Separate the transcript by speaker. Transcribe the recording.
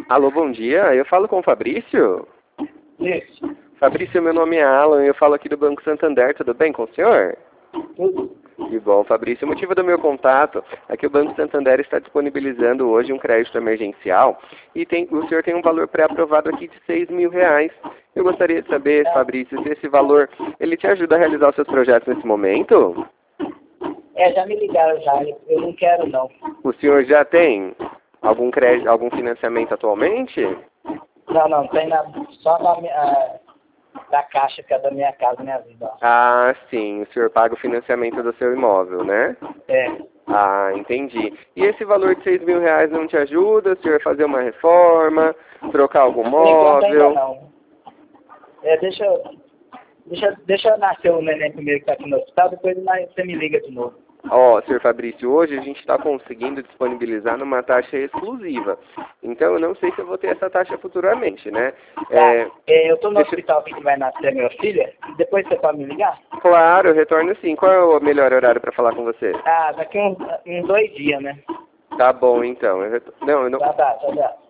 Speaker 1: Alô, bom dia. Eu falo com o Fabrício?
Speaker 2: Isso.
Speaker 1: Fabrício, meu nome é Alan, eu falo aqui do Banco Santander, tudo bem com o senhor?
Speaker 2: Tudo.
Speaker 1: Que bom, Fabrício. O motivo do meu contato é que o Banco Santander está disponibilizando hoje um crédito emergencial e o senhor tem um valor pré-aprovado aqui de R$ 6.000. Eu gostaria de saber, Fabrício, se esse valor ele te ajuda a realizar os seus projetos nesse momento?
Speaker 2: Já me ligaram já. Eu não quero, não.
Speaker 1: O senhor já tem algum crédito, algum financiamento atualmente?
Speaker 2: Não tem nada. Só da caixa que é da minha casa, minha vida.
Speaker 1: Ah, sim. O senhor paga o financiamento do seu imóvel, né?
Speaker 2: É.
Speaker 1: Ah, entendi. E esse valor de R$ 6.000 não te ajuda? O senhor fazer uma reforma, trocar algum
Speaker 2: Por enquanto ainda
Speaker 1: móvel?
Speaker 2: não. Deixa eu nascer o neném primeiro que tá aqui no hospital, depois você me liga de novo.
Speaker 1: Ó, senhor Fabrício, hoje a gente está conseguindo disponibilizar numa taxa exclusiva. Então, eu não sei se eu vou ter essa taxa futuramente, né?
Speaker 2: Tá. Eu tô no
Speaker 1: deixa-
Speaker 2: hospital aqui que vai nascer minha filha. Depois você pode me ligar?
Speaker 1: Claro, eu retorno sim. Qual é o melhor horário para falar com você?
Speaker 2: Daqui uns 2 dias, né?
Speaker 1: Tá bom, então. Não, eu não...
Speaker 2: Tá.